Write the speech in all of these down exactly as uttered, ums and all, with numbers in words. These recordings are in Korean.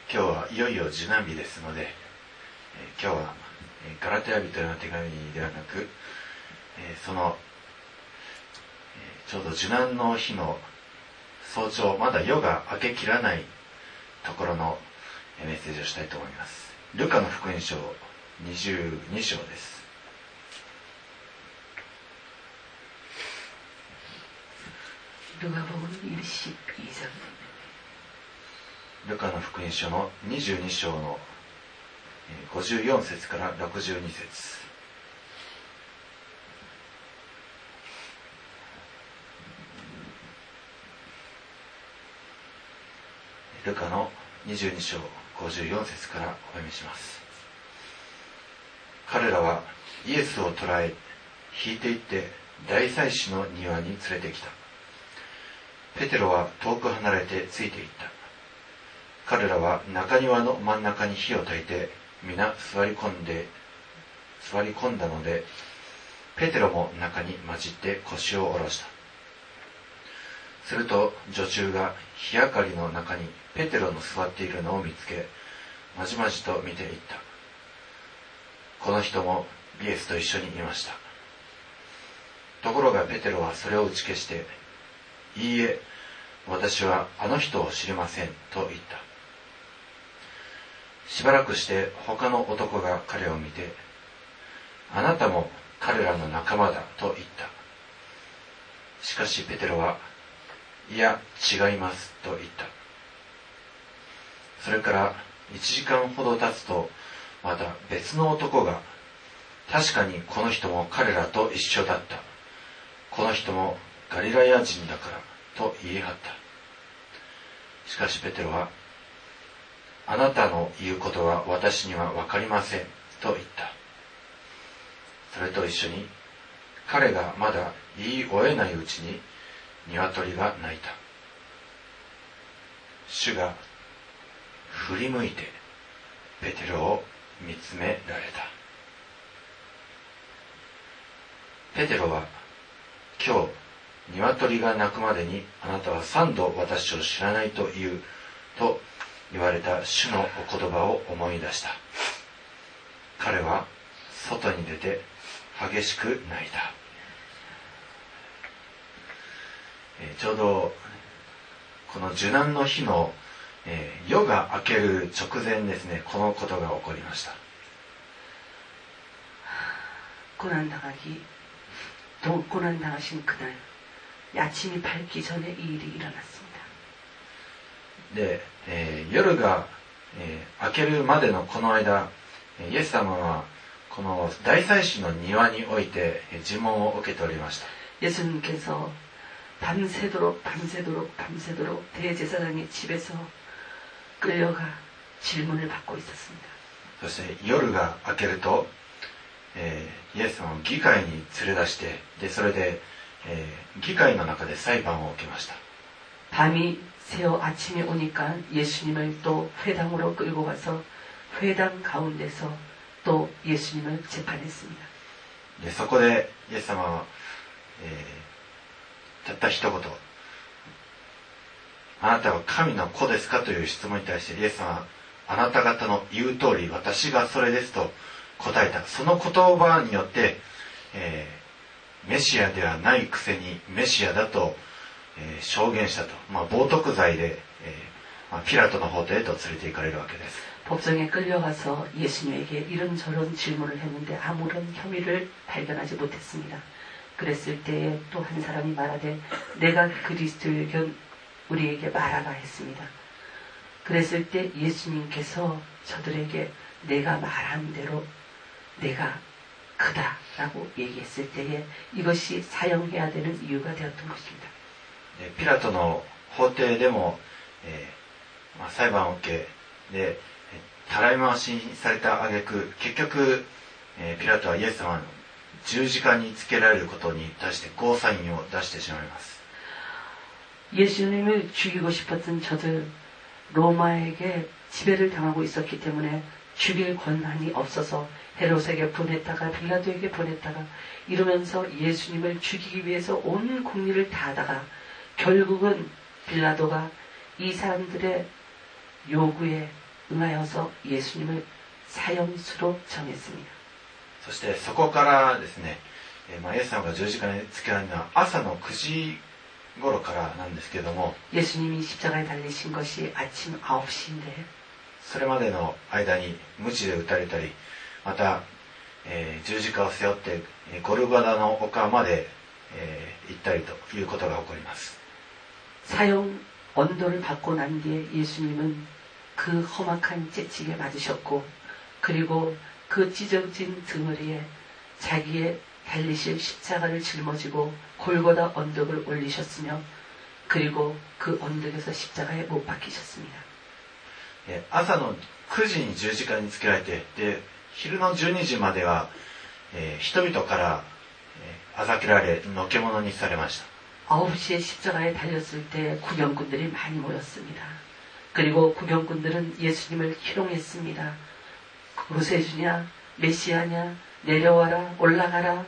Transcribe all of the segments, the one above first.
今日はいよいよ受難日ですので、えー、今日はガラテヤ人への手紙ではなく、えー、その、えー、ちょうど受難の日の早朝、まだ夜が明けきらないところのメッセージをしたいと思います。ルカの福音書にじゅうに章です。 ルカ복음 이십이 장 ルカの福音書のにじゅうに章のごじゅうよん節からろくじゅうに節。ルカのにじゅうに章ごじゅうよん節からお読みします。彼らはイエスを捕らえ、引いて行って大祭司の庭に連れてきた。ペテロは遠く離れてついて行った。彼らは中庭の真ん中に火を焚いて皆座り込んで座り込んだので、ペテロも中に混じって腰を下ろした。すると女中が火明かりの中にペテロの座っているのを見つけ、まじまじと見ていった。この人もイエスと一緒にいました。ところがペテロはそれを打ち消して、いいえ、私はあの人を知りませんと言った。しばらくして他の男が彼を見て、あなたも彼らの仲間だと言った。しかしペテロは、いや違いますと言った。それから一時間ほど経つと、また別の男が、確かにこの人も彼らと一緒だった。この人もガリラヤ人だからと言い張った。しかしペテロは、あなたの言うことは私にはわかりませんと言った。それと一緒に、彼がまだ言い終えないうちに鶏が鳴いた。主が振り向いてペテロを見つめられた。ペテロは、今日鶏が鳴くまでにあなたは三度私を知らないと言うと言われた主のお言葉を思い出した。彼は外に出て激しく泣いた。えー、ちょうどこの受難の日の、えー、夜が明ける直前ですね、このことが起こりました。 고난당하기 또 고난당하신 그날 아침이 밝기 전에 이 일이 일어났습니다. で、えー、夜が、えー、明けるまでのこの間、イエス様はこの大祭司の庭において尋問を受けておりました。 예수님께서 밤새도록 밤새도록 밤새도록 대제사장의 집에서 끌려가 질문을 받고 있었습니다. そして夜が明けると、えー、イエス様を議会に連れ出して、でそれで、えー、議会の中で裁判を受けました。 밤이 새어 아침이 오니까 예수님을 또 회당으로 끌고 가서 회당 가운데서 또 예수님을 재판했습니다. でそこでイエス様は、えー、たった一言、あなたは神の子ですかという質問に対してイエス様は、あなた方の言う通り私がそれですと答えた。その言葉によって、えー、メシアではないくせにメシアだと、えー、証言したと、まあ、冒涜罪で、えーまあ、ピラトの法廷へと連れて行かれるわけです。 법정에 끌려가서 예수님에게 이런저런 질문을 했는데 아무런 혐의를 발견하지 못했습니다. 그랬을 때에 또 한 사람이 말하되 내가 그리스도이면 우리에게 말하라 했습니다. 그랬을 때 예수님께서 저들에게 내가 말한 대로 내가 그다라고 얘기했을 때에 이것이 사형해야 되는 이유가 되었던 것입니다. ピラトの法廷でも、えーまあ、裁判を受けでたらい回しにされた挙句、結局、えー、ピラトはイエス様の十字架につけられることに対してゴーサインを出してしまいます。 예수님을 죽이고 싶었던 저들 로마에게 지배를 당하고 있었기 때문에 죽일 권한이 없어서 헤롯에게 보냈다가 빌라도에게 보냈다가 이러면서 예수님을 죽이기 위해서 온 국리를 다하다가 결국은 빌라도가 이 사람들의 요구에 응하여서 예수님을 사형수로 정했습니다. そしてそこからですね、えーまあ、イエス様が十字架につけられるのは朝のくじ頃からなんですけども、 예수님이 십자가에 달리신 것이 아침 아홉 시인데 それまでの間に鞭で打たれたり、また、えー十字架を背負ってえーゴルゴダの丘まで、えー行ったりということが起こります。 사형 언도를 받고 난 뒤에 예수님은 그 험악한 채찍에 맞으셨고, 그리고 그 찢어진 등허리에 자기의 달리실 십자가를 짊어지고 골고다 언덕을 올리셨으며, 그리고 그 언덕에서 십자가에 못 박히셨습니다. えー朝のくじに十字架につけられて、で昼のじゅうにじまでは、えー人々から、えーあざけられのけ者にされました。 아홉 시에 십자가에 달렸을 때 구경꾼들이 많이 모였습니다. 그리고 구경꾼들은 예수님을 희롱했습니다. 구세주냐, 메시아냐, 내려와라, 올라가라.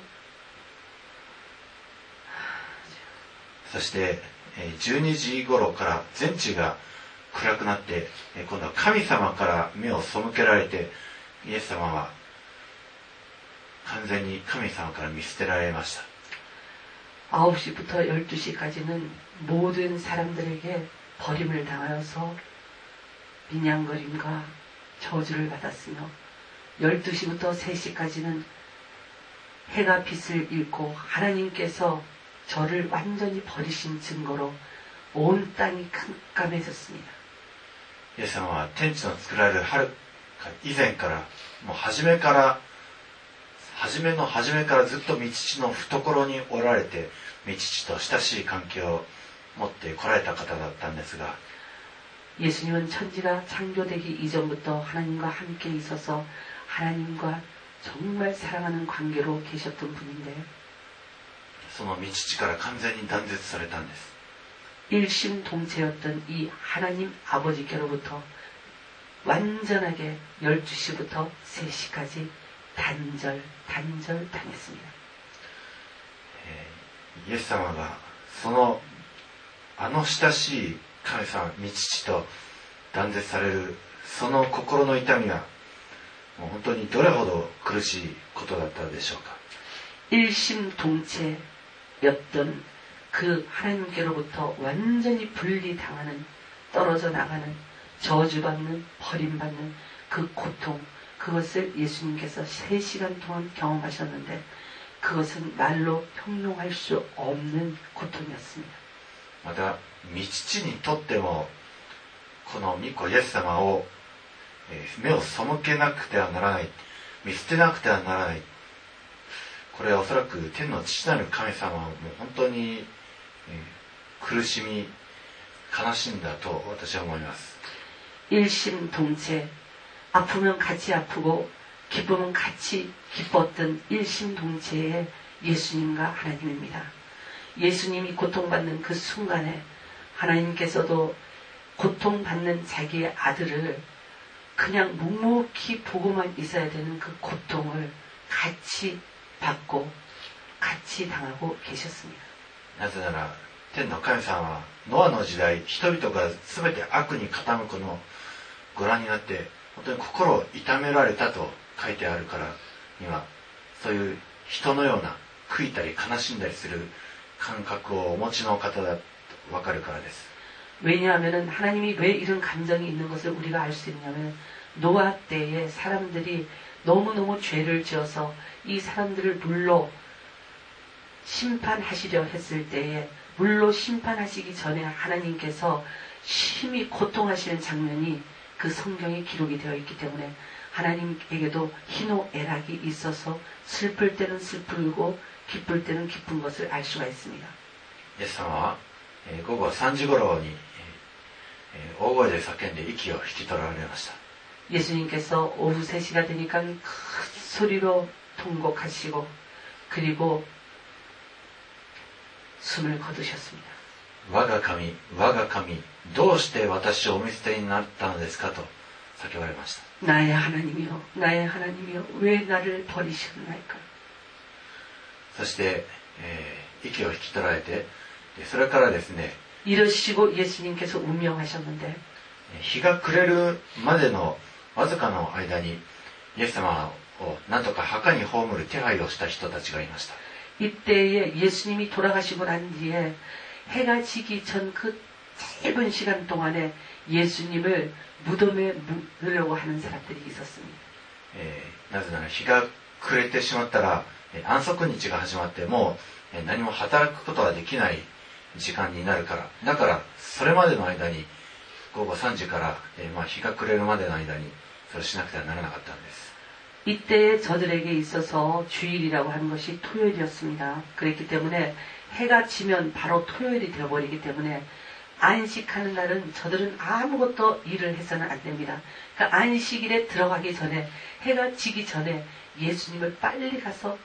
そしてえーじゅうにじ頃から全地が暗くなって、えー今度は神様から目を背けられて、イエス様は完全に神様から見捨てられました。 아홉 시부터 열두 시까지는 모든 사람들에게 버림을 당하여서 비냥거림과 저주를 받았으며, 열두 시부터 세 시까지는 해가 빛을 잃고 하나님께서 저를 완전히 버리신 증거로 온 땅이 깜깜해졌습니다. イエス様は天地の作られるはるか以前から、もう初めから初めの初めからずっと御父の懐におられて、御父と親しい関係を持って来られた方だったんですが、 예수님은 천지가 창조되기 이전부터 하나님과 함께 있어서 하나님과 정말 사랑하는 관계로 계셨던 분인데, その御父から完全に断絶されたんです。 일심동체였던 이 하나님 아버지께로부터 완전하게 열두 시부터 세 시까지 단절, 단절 당했습니다. えーイエス様がそのあの親しい神様御父と断絶されるその心の痛みはもう本当にどれほど苦しいことだったでしょうか。 일심동체였던 그 하나님께로부터 완전히 분리당하는, 떨어져 나가는, 저주받는, 버림받는 그 고통, 그것을 예수님께서 세 시간 동안 경험하셨는데, 그것은 말로 형용할 수 없는 고통이었습니다. また御父にとってもこの御子イエス様を、えー目を背けなくてはならない、見捨てなくてはならない、これはおそらく天の父なる神様はもう本当に、えー苦しみ悲しんだと私は思います。 일심동체, 아프면 같이 아프고 기쁨은 같이 기뻤던 일심동체의 예수님과 하나님입니다. 예수님이 고통받는 그 순간에 하나님께서도 고통받는 자기의 아들을 그냥 묵묵히 보고만 있어야 되는 그 고통을 같이 받고 같이 당하고 계셨습니다. なぜなら天の神様はノアの時代人々が全て悪に傾くのをご覧になって本当に心を痛められたと書いてあるからには、そういう人のような悔いたり悲しんだりする感覚をお持ちの方だと分かるからです。 왜냐하면 하나님이 왜 이런 감정이 있는 것을 우리가 알 수 있냐면, 노아 때에 사람들이 너무너무 죄를 지어서 이 사람들을 물로 심판하시려 했을 때에, 물로 심판하시기 전에 하나님께서 심히 고통하시는 장면이 그 성경에 기록이 되어 있기 때문에 하나님에게도 희노애락이 있어서 슬플 때는 슬프고 기쁠 때는 기쁜 것을 알 수가 있습니다. イエス様は、えー午後さんじ頃に、えー大声で叫んで息を引き取られました。 예수님께서 오후 세 시가 되니까 큰 소리로 통곡하시고 그리고 숨을 거두셨습니다. 我が神、我が神、どうして私をお見捨てになったのですかと叫ばれました。 나의 하나님이여, 나의 하나님이여, 왜 나를 버리셨나이까. そして、えー息を引き取られて、でそれからですね、 이러시고 예수님께서 운명하셨는데, 日が暮れるまでのわずかの間にイエス様を何とか墓に葬る手配をした人たちがいました。 이때에 예수님이 돌아가시고 난 뒤에 해가 지기 전 그 짧은 시간 동안에 예수님을 무덤에 묻으려고 하는 사람들이 있었습니다. えー、なぜなら日が暮れてしまったら安息日が始まってもう何も働くことができない時間になるから。だからそれまでの間に午後さんじから、えーまあ、日が暮れるまでの間にそれをしなくてはならなかったんです。 이때에 저들에게 있어서 주일이라고 하는 것이 토요일이었습니다. 그랬기 때문에 해가 지면 바로 토요일이 되어버리기 때문에 안식하는 날은 저들은 아무것도 일을 해서는 안 됩니다. 그러니까 안식일에 들어가기 전에 해가 지기 전에 예수님을 빨리 가서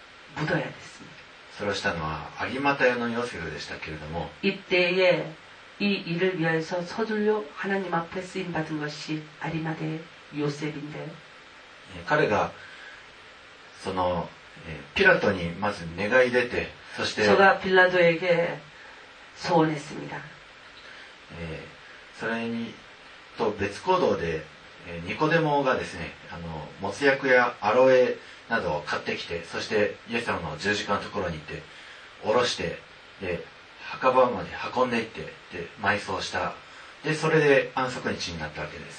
묻어야 됐습니다. それをしたのは有馬太のヨセフでしたけれども 이때에 이 일을 위해서 서둘러 하나님 앞에 쓰임 받은 것이 아리마대 요셉인데요. 彼がそのピラトにまず願い出て、そして 저가 빌라도에게 소원했습니다. えー、それにと別行動で、えー、ニコデモがですね、あのもつ薬やアロエなどを買ってきて、そしてイエス様の十字架のところに行って下ろして、で墓場まで運んでいって、で埋葬した。でそれで安息日になったわけです。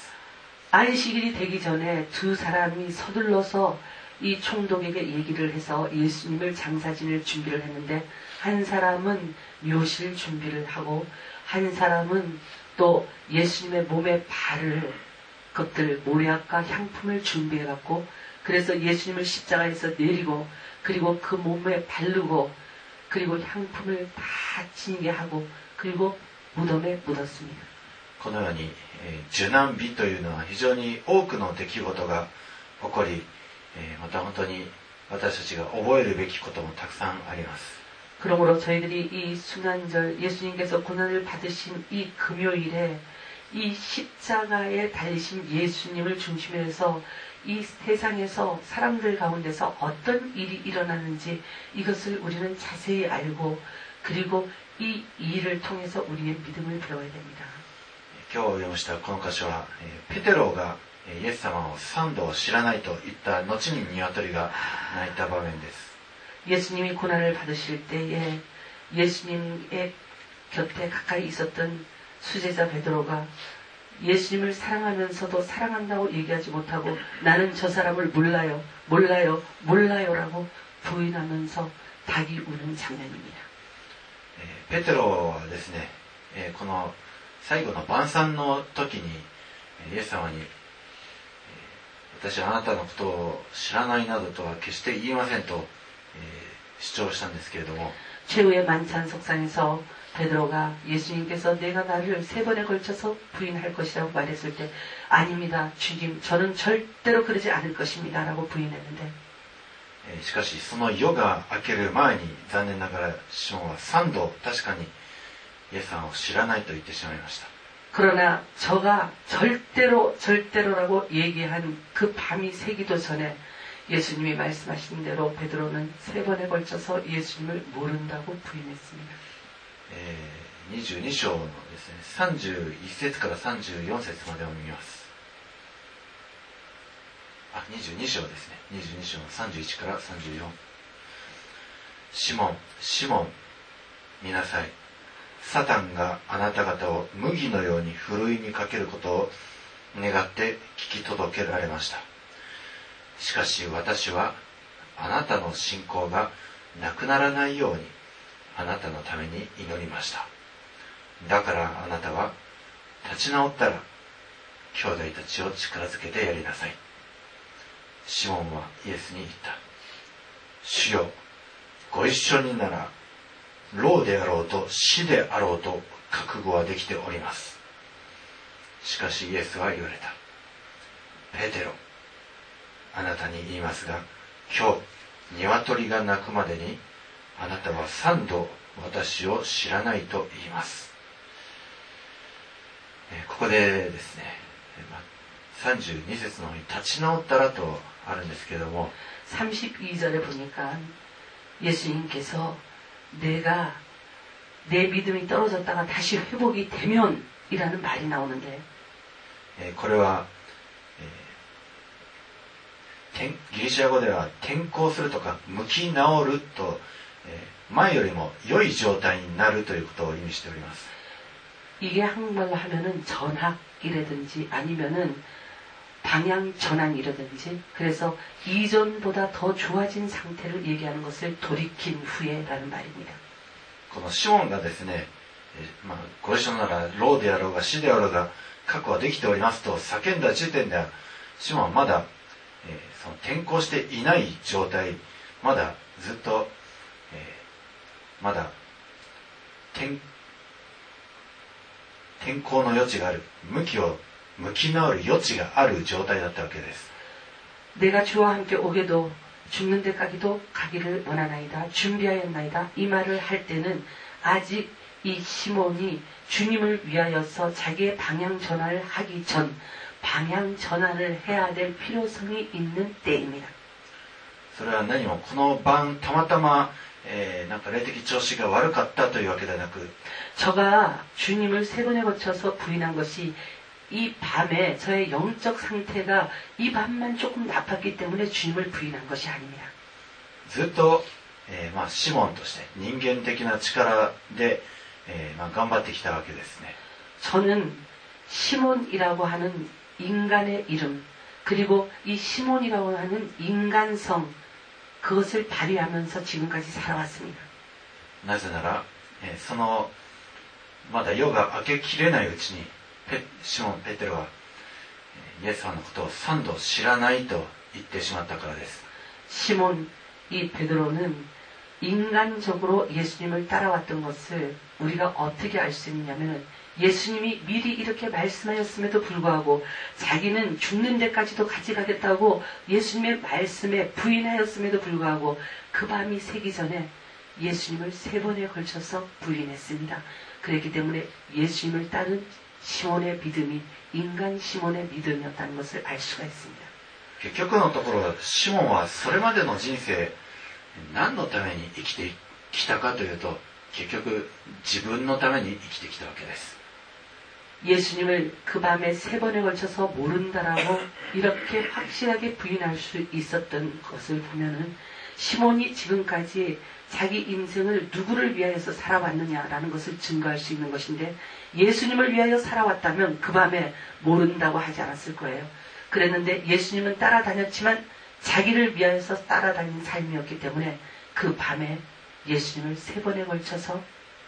안식일이 되기 전에 두 사람이 서둘러서 이 총독에게 얘기를 해서 예수님을 장사지낼 준비를 했는데, 한 사람은 묘실 준비를 하고 한 사람은 또 예수님의 몸에 바를 것들 모략과 향품을 준비해 갖고, 그래서 예수님을 십자가에서 내리고 그리고 그 몸에 바르고 그리고 향품을 다 지니게 하고 그리고 무덤에 묻었습니다. このように、えー、受難日というのは非常に多くの出来事が起こり、えー、また本当に私たちが覚えるべきこともたくさんあります。 그러므로 저희들이 이 순환절, 예수님께서 고난을 받으신 이 금요일에 이 십자가에 달리신 예수님을 중심으로 해서 이 세상에서 사람들 가운데서 어떤 일이 일어나는지 이것을 우리는 자세히 알고 그리고 이 일을 통해서 우리의 믿음을 배워야 됩니다. 今日読みしたこの箇所は、ペテロがイエス様を三度知らないと言った後に鶏が鳴いた場面です。 예수님이 고난을 받으실 때에 예수님의 곁에 가까이 있었던 수제자 베드로가 예수님을 사랑하면서도 사랑한다고 얘기하지 못하고 나는 저 사람을 몰라요, 몰라요, 몰라요라고 부인하면서 닭이 우는 장면입니다. ペテロはですね、この最後の晩餐の時にイエス様に私はあなたのことを知らないなどとは決して言いませんと主張したんですけれども 최후의 만찬 석상에서 베드로가 예수님께서 내가 나를 세 번에 걸쳐서 부인할 것이라고 말했을 때 아닙니다 주님 저는 절대로 그러지 않을 것입니다 라고 부인했는데 しかしその夜が明ける前に残念ながらシモンは三度確かにイエス様を知らないと言ってしまいました。 그러나 저가 절대로 절대로라고 얘기한 그 밤이 새기도 전에 예수님이 말씀하신 대로 베드로는 세 번에 걸쳐서 예수님을 모른다고 부인했습니다. にじゅうに章のですね、さんじゅういち節からさんじゅうよん節までを見ます。あ、にじゅうに章ですね。にじゅうに章のさんじゅういちからさんじゅうよん。シモン、シモン、見なさい。サタンがあなた方を麦のようにふるいにかけることを願って聞き届けられました。しかし私はあなたの信仰がなくならないようにあなたのために祈りました。だからあなたは立ち直ったら兄弟たちを力づけてやりなさい。シモンはイエスに言った。主よ、ご一緒になら老であろうと死であろうと覚悟はできております。しかしイエスは言われた。ペテロ、あなたに言いますが、今日鶏が鳴くまでにあなたは三度私を知らないと言います。ここでですね、さんじゅうに節の方に立ち直ったらとあるんですけれども、 삼십이 절에 보니까 예수님께서 내가 내 믿음이 떨어졌다가 다시 회복이 되면 이라는 말이 나오는데 えー、これは、えー、ギリシャ語では転向するとか向き直ると、えー、前よりも良い状態になるということを意味しております。 이게 한국말로 하면은 전학이라든지 아니면은 방향 전환이라든지 그래서 이전보다 더 좋아진 상태를 얘기하는 것을 돌이킨 후에라는 말입니다. このシモンがですね、えーまあ、ご一緒なら老であろうが死であろうが過去はできておりますと叫んだ時点ではシモンはまだ、えー、その転校していない状態、まだずっと、えー、まだ転転校の余地がある、向きを向き直る余地がある状態だったわけです。 내가 주와 함께 오게도 죽는 데까지도 가기를 원하나이다. 준비하였나이다. 이 말을 할 때는 아직 이 시몬이 주님을 위하여서 자기의 방향 전환을 하기 전 방향 전환을 해야 될 필요성이 있는 때입니다. それは何もこの晩たまたま、えー、なんか霊的調子が悪かったというわけではなく 저가 주님을 세 번에 거쳐서 부인한 것이 이 밤에 저의 영적 상태가 이 밤만 조금 나빴기 때문에 주님을 부인한 것이 아닙니다. ずっと、えーまあ、シモンとして人間的な力で、えーまあ、頑張ってきたわけですね。 저는 시몬이라고 하는 인간의 이름 그리고 이 시몬이라고 하는 인간성 그것을 발휘하면서 지금까지 살아왔습니다. なぜなら、えー、そのまだ夜が明けきれないうちにペシモン・ペテロはイエス様のことを三度知らないと言ってしまったからです。 시몬 이 베드로는 인간적으로 예수님을 따라왔던 것을 우리가 어떻게 알 수 있냐면 예수님이 미리 이렇게 말씀하였음에도 불구하고 자기는 죽는 데까지도 같이 가겠다고 예수님의 말씀에 부인하였음에도 불구하고 그 밤이 새기 전에 예수님을 세 번에 걸쳐서 부인했습니다. 그렇기 때문에 예수님을 따른 시몬의 믿음이 인간 시몬의 믿음이었다는 것을 알 수가 있습니다. 結局のところシモンはそれまでの人生何のために生きてきたかというと結局自分のために生きてきたわけです。 예수님을 그 밤에 세 번에 걸쳐서 모른다라고 이렇게 확실하게 부인할 수 있었던 것을 보면은 시몬이 지금까지 자기 인생을 누구를 위하여서 살아왔느냐라는 것을 증거할 수 있는 것인데 예수님을 위하여 살아왔다면 그 밤에 모른다고 하지 않았을 거예요. 그랬는데 예수님은 따라다녔지만 자기를 위하여서 따라다니는 삶이었기 때문에 그 밤에 예수님을 세 번에 걸쳐서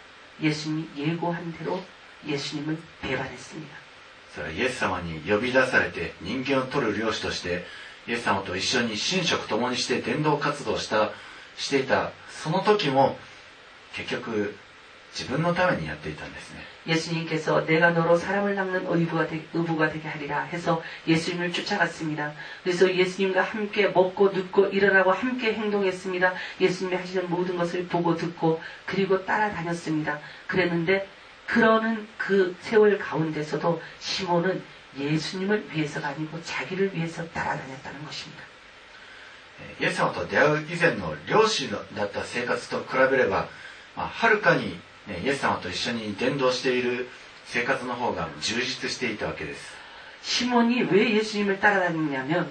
예수님이 예고한 대로 예수님을 배반했습니다. それはイエス様に呼び出されて人間を取る漁師としてイエス様と一緒に寝食共にして伝道活動したしていたその時も結局自分のためにやっていたんですね。 예수님께서 내가 너로 사람을 낚는 의부가, 되, 의부가 되게 하리라 해서 예수님을 쫓아갔습니다. 그래서 예수님과 함께 먹고 눕고 일어나고 함께 행동했습니다. 예수님이 하시는 모든 것을 보고 듣고 그리고 따라다녔습니다. 그랬는데 그러는 그 세월 가운데서도 시몬은 예수님을 위해서가 아니고 자기를 위해서 따라다녔다는 것입니다. イエス様と出会う以前の漁師だった生活と比べれば、まあ、はるかに、ね、イエス様と一緒に伝道している生活の方が充実していたわけです。 시몬이 왜 예수님을 따라다녔냐면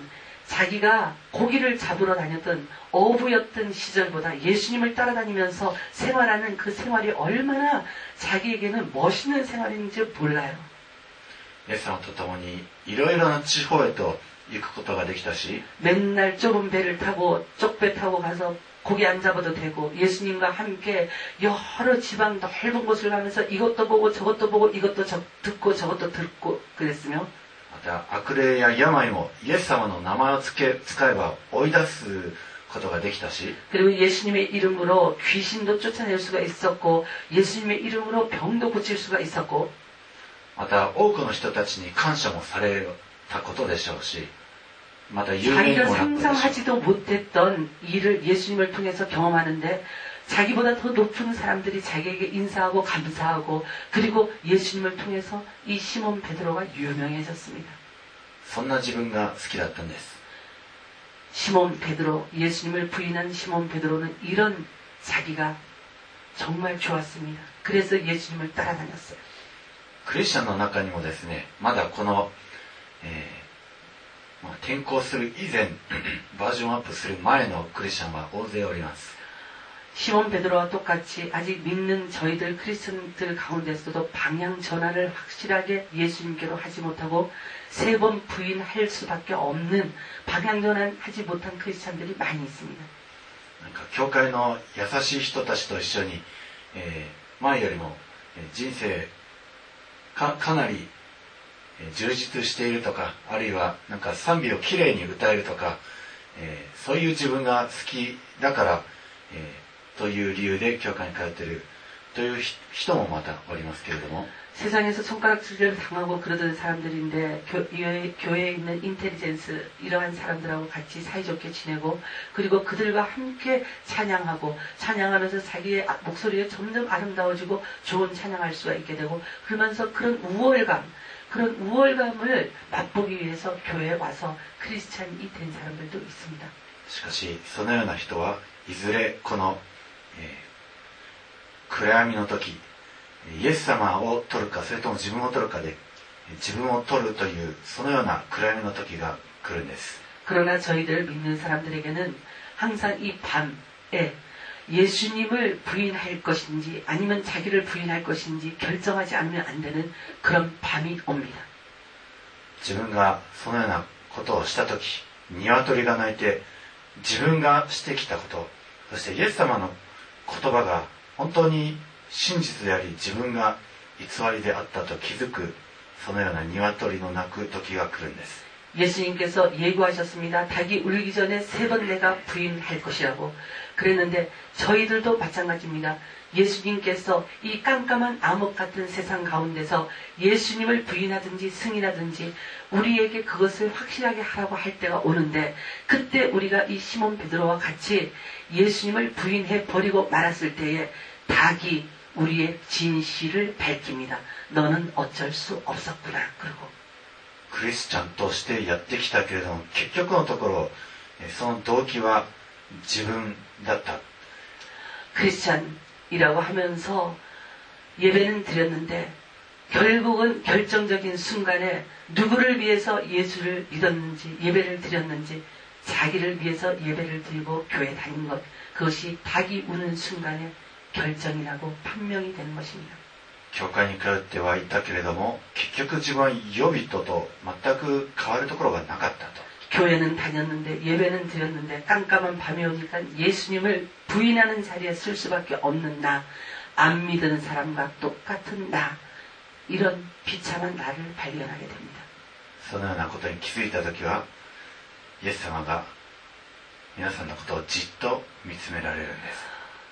자기가 고기를 잡으러 다녔던 어부였던 시절보다 예수님을 따라다니면서 생활하는 그 생활이 얼마나 자기에게는 멋있는 생활인지 몰라요. イエス様と共にいろいろな地方へと行くことができたし 맨날 좁은 배를 타고 쪽배 타고 가서 고기 안 잡아도 되고 예수님과 함께 여러 지방 넓은 곳을 가면서 이것도 보고 저것도 보고 이것도 저, 듣고 저것도 듣고 그랬으며 また悪霊や病もイエス様の名前をつけ使えば追い出すことができたし 그리고 예수님의 이름으로 귀신도 쫓아낼 수가 있었고 예수님의 이름으로 병도 고칠 수가 있었고 また多くの人たちに感謝もされたことでしょうしまた有名に 자기가 もなったでしょう 상상하지도 못했던 일을 예수님을 통해서 경험하는데 자기보다 더 높은 사람들이 자기에게 인사하고 감사하고 그리고 예수님을 통해서 이 시몬 베드로가 유명해졌습니다. そんな自分が好きだったんです。 시몬 베드로, 예수님을 부인한 시몬 베드로는 이런 자기가 정말 좋았습니다. 그래서 예수님을 따라다녔어요. クリスチャンの中にもですねまだこの、 えーまあ、転校する以前バージョンアップする前のクリスチャンは大勢おります。 시몬 베드로와 똑같이 아직 믿는 저희들 크리스천들 가운데서도 방향 전환을 확실하게 예수님께로 하지 못하고 세 번 부인할 수밖에 없는 방향 전환하지 못한 크리스천들이 많이 있습니다. なんか教会の優しい人たちと一緒に、えー、前よりも人生 か, かなり充実しているとか、あるいはなんか賛美をきれいに歌えるとか、えー、そういう自分が好きだから、えーという理由で教会に通っているという人もまたおりますけれども、 세상에서 손가락질을 당하고 그러던 사람들인데 교회, 교회에 있는 인텔리전스 이러한 사람들하고 같이 사이좋게 지내고 그리고 그들과 함께 찬양하고 찬양하면서 자기의 목소리가 점점 아름다워지고 좋은 찬양할 수가 있게 되고 그러면서 그런 우월감 그런 우월감을 맛보기 위해서 교회에 와서 크리스찬이 된 사람들도 있습니다. しかしそのような人はいずれこのえー、暗闇の時イエス様を取るかそれとも自分を取るかで自分を取るというそのような暗闇の時が来るんです。 그러나 저희들 믿는 사람들에게는 항상 이 밤에 예수님을 부인할 것인지 아니면 자기를 부인할 것인지 결정하지 않으면 안 되는 그런 밤이 옵니다. 自分がそのようなことをした時鶏が鳴いて自分がしてきたことそしてイエス様の言葉が本当に真実であり自分が偽りであったと気づくそのような鶏の鳴く時が来るんです。 예수님께서 예고하셨습니다. 닭이 울기 전에 세 번 내가 부인할 것이라고. 그랬는데 저희들도 마찬가지입니다. 예수님께서 이 깜깜한 암흑 같은 세상 가운데서 예수님을 부인하든지 승인하든지 우리에게 그것을 확실하게 하라고 할 때가 오는데 그때 우리가 이 시몬 베드로와 같이 예수님을 부인해 버리고 말았을 때에 닭이 우리의 진실을 밝힙니다. 너는 어쩔 수 없었구나. 그러고 クリスチャンとしてやってきたけれども結局のところその動機は自分だった。 크리스찬이라고 하면서 예배는 드렸는데 결국은 결정적인 순간에 누구를 위해서 예수를 믿었는지 예배를 드렸는지 자기를 위해서 예배를 드리고 교회 다닌 것 그것이 닭이 우는 순간에 결정이라고 판명이 되는 것입니다. 教会に通ってはいたけれども結局自分は予備とと全く変わるところがなかったと。 교회는 다녔는데 예배는 드렸는데 깜깜한 밤이 오니까 예수님을 부인하는 자리에 쓸 수밖에 없는 나, 안 믿는 사람과 똑같은 나, 이런 비참한 나를 발견하게 됩니다. そのようなことに気づいたときはイエス様が皆さんのことをじっと見つめられるんです。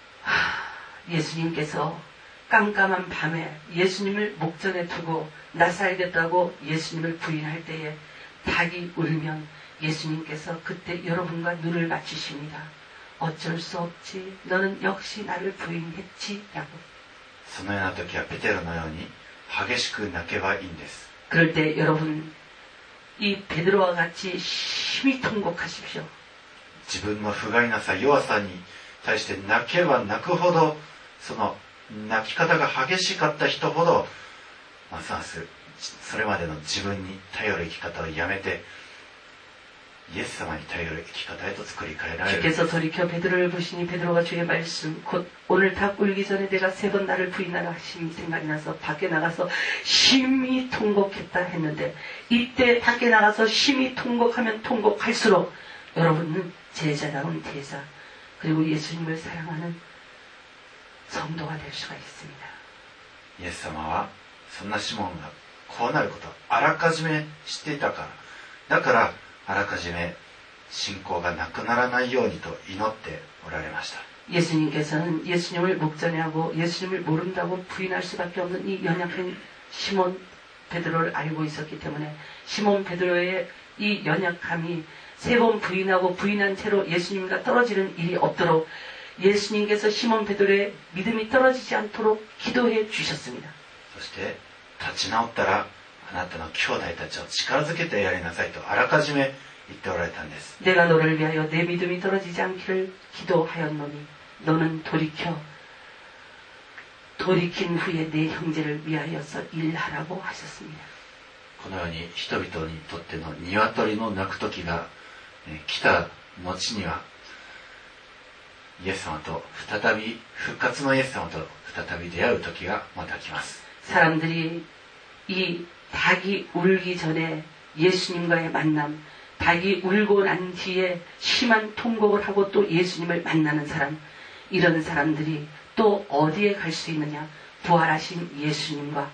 예수님께서 깜깜한 밤에 예수님을 목전에 두고 나 살겠다고 예수님을 부인할 때에 닭이 울면 예수님께서 그때 여러분과 눈을 맞추십니다. 어쩔 수 없지. 너는 역시 나를 부인했지. 라고. そのような時はペテロのように激しく泣けばいいんです。 그럴 때 여러분 이 베드로와 같이 심히 통곡하십시오. 自分の不甲斐なさ弱さに対して泣けば泣くほどその泣き方が激しかった人ほどますますそれまでの自分に頼る生き方をやめてイエス様に頼る生き方へと作り変えられる。 주께서 돌이켜 베드로를 보시니 베드로가 주의 말씀 곧 오늘 닭 울기 전에 내가 세 번 나를 부인하라 하심이 생각이 나서 밖에 나가서 심히 통곡했다 했는데 이때 밖에 나가서 심히 통곡하면 통곡할수록 여러분은 제자다운 제자 그리고 예수님을 사랑하는 성도가 될 수가 있습니다. イエス様はそんなシモンがこうなることをあらかじめ知っていたから、だからあらかじめ信仰がなくならないようにと祈っておられました。 예수님께서는 예수님을 목전에 하고 예수님을 모른다고 부인할 수밖에 없는 이 연약한 시몬 베드로를 알고 있었기 때문에 시몬 베드로의 이 연약함이 세 번 부인하고 부인한 채로 예수님과 떨어지는 일이 없도록 예수님께서 시몬 베드로의 믿음이 떨어지지 않도록 기도해 주셨습니다. そして立ち直ったらあなたの兄弟たちを力づけてやりなさいとあらかじめ言っておられたんです。 내가 너를 위하여 내 믿음이 떨어지지 않기를 기도하였노니 너는 돌이켜 돌이킨 후에 내 형제를 위하여서 일하라고 하셨습니다. このように人々にとっての鶏の鳴く時が来た後には、イエス様と再び、復活のイエス様と再び出会う時がまた来ます。 사람들이 이 닭이 울기 전에 예수님과의 만남, 닭이 울고 난 뒤에 심한 통곡을 하고 또 예수님을 만나는 사람, 이런 사람들이 또 어디에 갈 수 있느냐? 부활하신 예수님과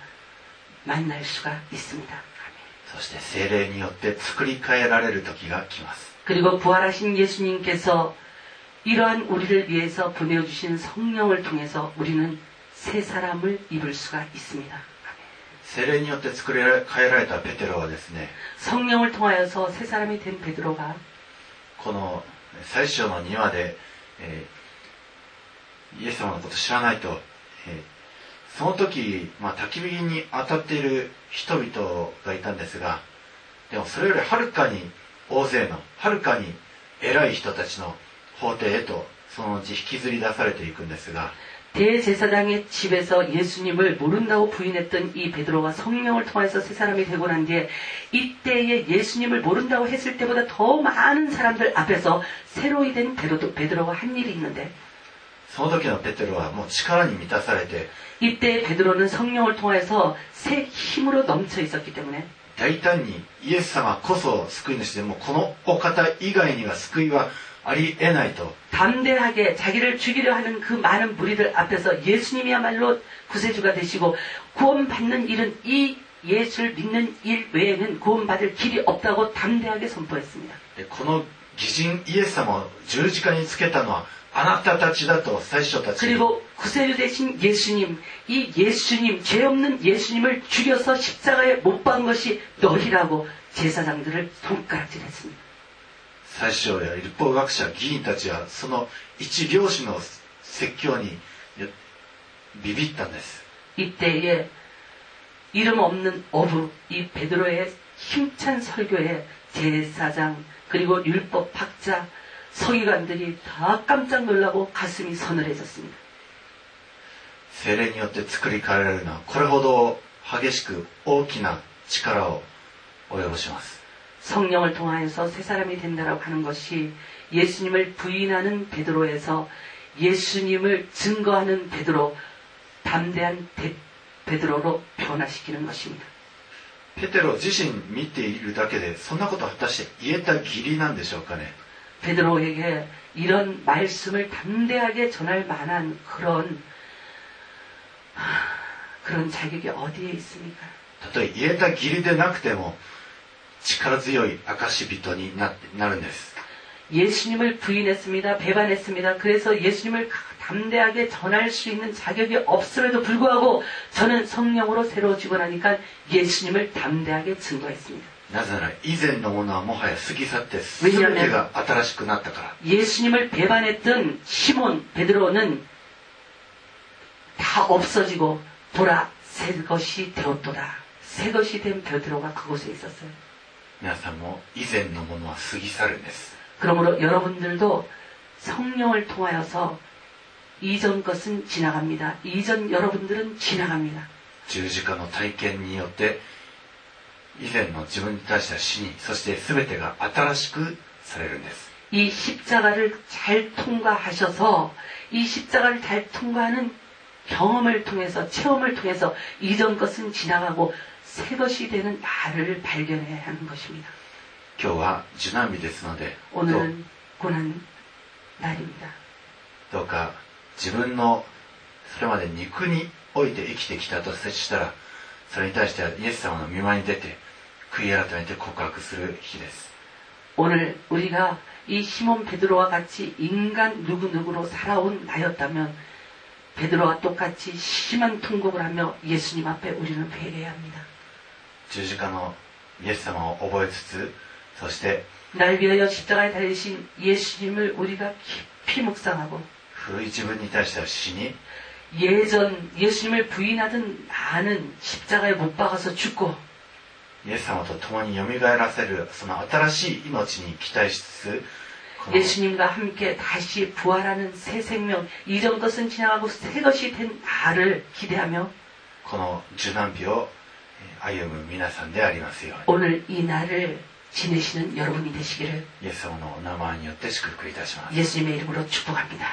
만날 수가 있습니다. そして聖霊によって作り変えられる時が来ます。 그리고 부활하신 예수님께서 이러한 우리를 위해서 보내주신 성령을 통해서 우리는 새 사람을 입을 수가 있습니다. 聖霊によって作り変えられたペテロはですね、 성령을 통하여서 새 사람이 된 베드로가 この最初の庭で、えー、イエス様のことを知らないと、えー、その時、まあ、焚き火に当たっている人々がいたんですが、でもそれよりはるかに大勢の、はるかに偉い人たちの法廷へとそのうち引きずり出されていくんですが、 대제사장의 집에서 예수님을 모른다고 부인했던 이 베드로가 성령을 통해서 새 사람이 되고 난 뒤에 이때에 예수님을 모른다고 했을 때보다 더 많은 사람들 앞에서 새로이 된 베드로, 베드로가 한 일이 있는데, その時のペテロはもう力に満たされて、 이때 베드로는 성령을 통해서 새 힘으로 넘쳐 있었기 때문에 大胆にイエス様こそ救い主で、もうこのお方以外には救いはありえないと、 담대하게 자기를 죽이려 하는 그 많은 무리들 앞에서 예수님이야말로 구세주가 되시고 구원받는 일은 이 예수를 믿는 일 외에는 구원받을 길이 없다고 담대하게 선포했습니다. この義人イエス様を十字架につけたのはあなたたちだと最初たちに、 그리고 구세주 되신 예수님, 이 예수님, 죄 없는 예수님을 죽여서 십자가에 못 박은 것이 너희라고 제사장들을 손가락질했습니다. 最初や立法学者議員たちはその一拍子の説教にビビったんです。 이때에 이름 없는 어부 이 베드로의 힘찬 설교에 제사장 그리고 율법 학자 서기관들이 다 깜짝 놀라고 가슴이 서늘해졌습니다. 聖霊によって作り変えられるのはこれほど激しく大きな力を及ぼします。 성령을 통하여서 새 사람이 된다라고 하는 것이 예수님을 부인하는 베드로에서 예수님을 증거하는 베드로, 담대한 베드로로 변화시키는 것입니다. ペテロ自身見ているだけでそんなことを果たして言えた義理なんでしょうかね。 베드로에게 이런 말씀을 담대하게 전할 만한 그런 그런 자격이 어디에 있습니까? たとえ言えた義理でなくても力強い証人に な, なるんです。 예수님을 부인했습니다. 배반했습니다. 그래서 예수님을 담대하게 전할 수 있는 자격이 없음에도 불구하고 저는 성령으로 새로워지고 나니까 예수님을 담대하게 증거했습니다. なぜなら以前のものはもはや過ぎ去って全てが新しくなったから。 예수님을 배반했던 시몬 베드로는 다 없어지고 보라 새 것이 되었도다. 새 것이 된 베드로가 그곳에 있었어요. 皆さんも以前のものは過ぎ去るんです。 그러므로 여러분들도 성령을 통하여서 이전 것은 지나갑니다. 이전 여러분들은 지나갑니다. 十字架の体験によって以前の自分に対しては死に、そして全てが新しくされるんです。 이 십자가를 잘 통과하셔서 이 십자가를 잘 통과하는 경험을 통해서 체험을 통해서 이전 것은 지나가고 새 것이 되는 나를 발견해야 하는 것입니다. 今日は受難日ですので、 오늘은 고난 날입니다. どうか自分のそれまで肉において生きてきたとしたら、それに対してはイエス様の御前に出て悔い改めて告白する日です。 오늘 우리가 이 시몬 베드로와 같이 인간 누구누구로 살아온 나였다면 베드로와 똑같이 심한 통곡을 하며 예수님 앞에 우리는 회개해야 합니다. 十字架のイエス様を覚えつつ、そして 날 위하여 십자가에 달리신 예수님을 우리가 깊이 묵상하고 古い自分に対しては死に、 예전 예수님을 부인하던 나는 십자가에 못 박아서 죽고 イエス様と共によみがえらせるその新しい命に期待しつつ、 예수님과 함께 다시 부활하는 새 생명, 이전 것은 지나가고 새 것이 된 나를 기대하며 この受難日を歩む皆さんでありますように 오늘 이 날을 지내시는 여러분이 되시기를 イエス様の名前によって祝福いたします。 예수님의 이름으로 축복합니다.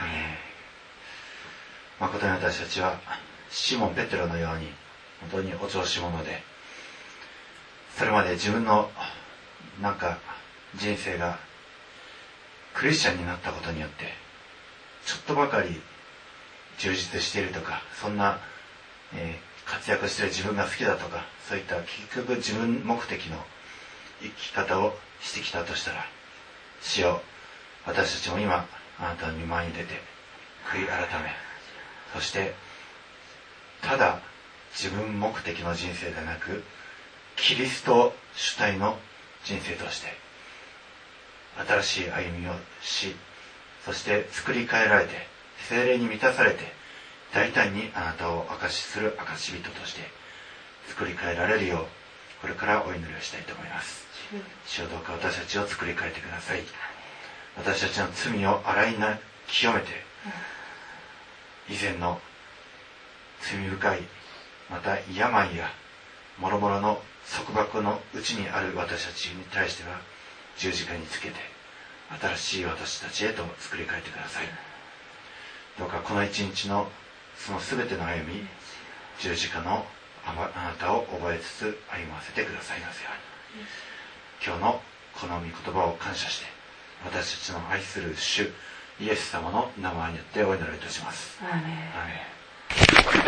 誠に私たちはシモン・ペテロのように本当にお調子者で、それまで自分のなんか人生がクリスチャンになったことによってちょっとばかり充実しているとか、そんな、えー、活躍している自分が好きだとか、そういった結局自分目的の生き方をしてきたとしたら、主よ、私たちも今あなたの御前に出て悔い改め、そしてただ自分目的の人生ではなくキリスト主体の人生として新しい歩みをし、そして作り変えられて聖霊に満たされて大胆にあなたを証しする証人として作り変えられるようこれからお祈りをしたいと思います。主よ、どうか私たちを作り変えてください。私たちの罪を洗いな清めて、以前の罪深いまた病や諸々の束縛のうちにある私たちに対しては十字架につけて新しい私たちへと作り変えてください。どうかこの一日のその全ての歩み、十字架のあなたを覚えつつ歩ませてくださいますように。今日のこの御言葉を感謝して私たちの愛する主イエス様の名前によってお祈りいたします。 アーメン。 アーメン。